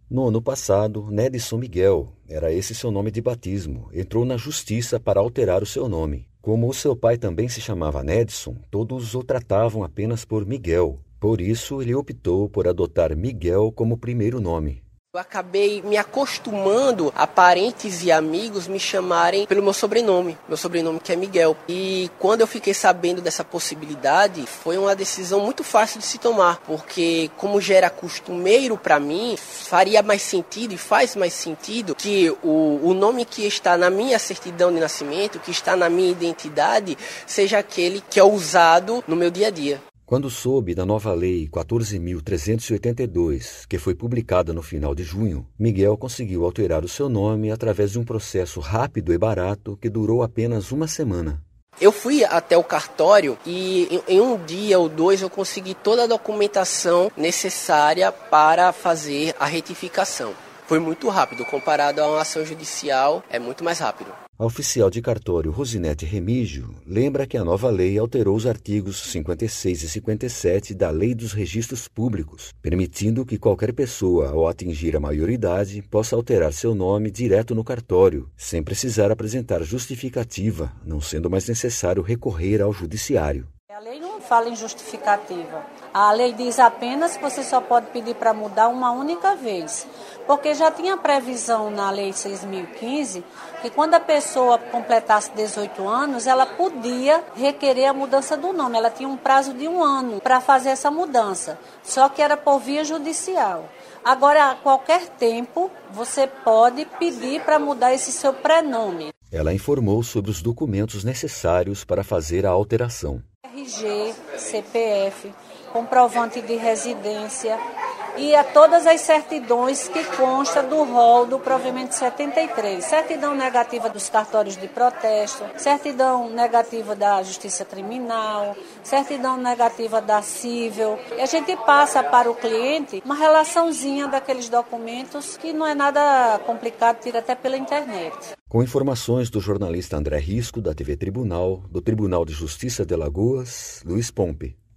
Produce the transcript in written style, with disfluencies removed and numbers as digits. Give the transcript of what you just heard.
No ano passado, Nedson Miguel, era esse seu nome de batismo, entrou na justiça para alterar o seu nome. Como o seu pai também se chamava Nedson, todos o tratavam apenas por Miguel. Por isso, ele optou por adotar Miguel como primeiro nome. Eu acabei me acostumando a parentes e amigos me chamarem pelo meu sobrenome que é Miguel. E quando eu fiquei sabendo dessa possibilidade, foi uma decisão muito fácil de se tomar, porque como já era costumeiro para mim, faria mais sentido e faz mais sentido que o nome que está na minha certidão de nascimento, que está na minha identidade, seja aquele que é usado no meu dia a dia. Quando soube da nova Lei 14.382, que foi publicada no final de junho, Miguel conseguiu alterar o seu nome através de um processo rápido e barato que durou apenas uma semana. Eu fui até o cartório e em um dia ou dois eu consegui toda a documentação necessária para fazer a retificação. Foi muito rápido, comparado a uma ação judicial, é muito mais rápido. A oficial de cartório Rosinete Remígio lembra que a nova lei alterou os artigos 56 e 57 da Lei dos Registros Públicos, permitindo que qualquer pessoa, ao atingir a maioridade, possa alterar seu nome direto no cartório, sem precisar apresentar justificativa, não sendo mais necessário recorrer ao judiciário. A lei não fala em justificativa. A lei diz apenas que você só pode pedir para mudar uma única vez. Porque já tinha previsão na Lei 6.015 que quando a pessoa completasse 18 anos, ela podia requerer a mudança do nome. Ela tinha um prazo de 1 ano para fazer essa mudança, só que era por via judicial. Agora, a qualquer tempo, você pode pedir para mudar esse seu prenome. Ela informou sobre os documentos necessários para fazer a alteração. RG, CPF, comprovante de residência e a todas as certidões que consta do rol do provimento 73. Certidão negativa dos cartórios de protesto, certidão negativa da Justiça Criminal, certidão negativa da Cível. E a gente passa para o cliente uma relaçãozinha daqueles documentos que não é nada complicado, tira até pela internet. Com informações do jornalista André Risco, da TV Tribunal, do Tribunal de Justiça de Alagoas, Luiz Pompe.